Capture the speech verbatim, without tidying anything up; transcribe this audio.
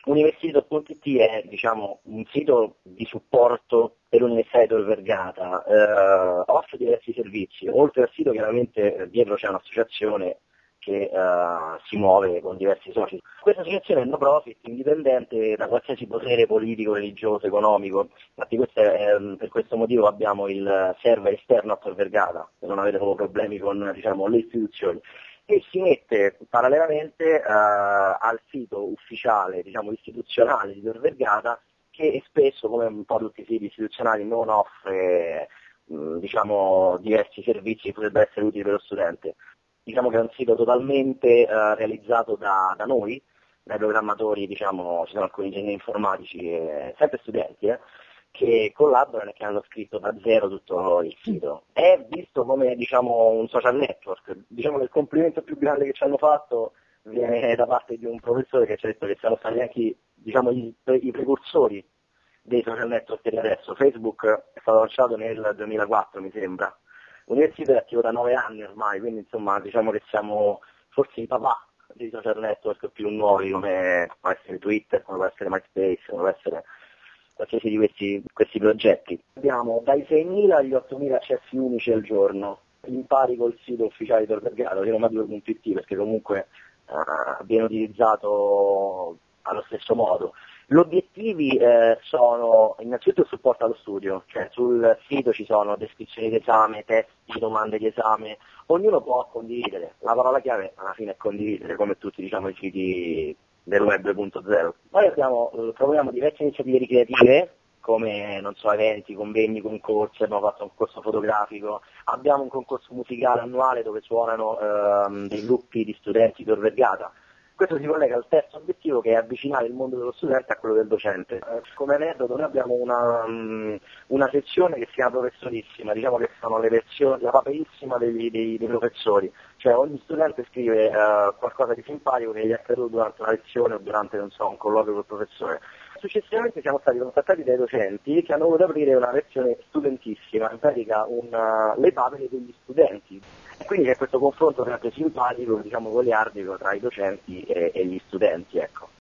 University punto it è diciamo, un sito di supporto per l'Università di Tor Vergata, eh, offre diversi servizi, oltre al sito chiaramente dietro c'è un'associazione che uh, si muove con diversi soci. Questa associazione è no profit, indipendente da qualsiasi potere politico, religioso, economico, infatti questo è, per questo motivo abbiamo il server esterno a Tor Vergata, per non avere proprio problemi con diciamo, le istituzioni, e si mette parallelamente uh, al sito ufficiale, diciamo istituzionale di Tor Vergata, che spesso, come un po' tutti i siti istituzionali, non offre mh, diciamo, diversi servizi che potrebbero essere utili per lo studente. Diciamo che è un sito totalmente uh, realizzato da, da noi, dai programmatori, diciamo, ci sono alcuni ingegneri informatici, e, sempre studenti, eh, che collaborano e che hanno scritto da zero tutto il sito. È visto come diciamo, un social network, diciamo che il complimento più grande che ci hanno fatto viene da parte di un professore che ci ha detto che siamo stati anche diciamo, i, i precursori dei social network di adesso. Facebook è stato lanciato nel duemilaquattro mi sembra. L'università è attivo da nove anni ormai, quindi insomma diciamo che siamo forse i papà dei social network più nuovi come può essere Twitter, come può essere MySpace, come può essere qualsiasi di questi, questi progetti. Abbiamo dai seimila agli ottomila accessi unici al giorno, in pari col sito ufficiale di Tor Vergata, romadue punto it, perché comunque uh, viene utilizzato allo stesso modo. Gli obiettivi eh, sono innanzitutto il supporto allo studio, cioè sul sito ci sono descrizioni d'esame, testi, domande di esame, ognuno può condividere, la parola chiave alla fine è condividere, come tutti diciamo i siti del web due punto zero. Poi abbiamo, eh, proviamo diverse iniziative ricreative, come non so, eventi, convegni, concorsi, abbiamo fatto un corso fotografico, abbiamo un concorso musicale annuale dove suonano ehm, dei gruppi di studenti di Tor Vergata. Questo si collega al terzo obiettivo che è avvicinare il mondo dello studente a quello del docente. Eh, come aneddoto noi abbiamo una, um, una sezione che si chiama professorissima, diciamo che sono le versioni, la papierissima dei, dei, dei professori, cioè ogni studente scrive uh, qualcosa di simpatico che gli è accaduto durante una lezione o durante non so, un colloquio col professore. Successivamente siamo stati contattati dai docenti che hanno voluto aprire una versione studentissima, in pratica una, le papere degli studenti. E quindi c'è questo confronto sempre simpatico, diciamo goliardico tra i docenti e, e gli studenti, ecco.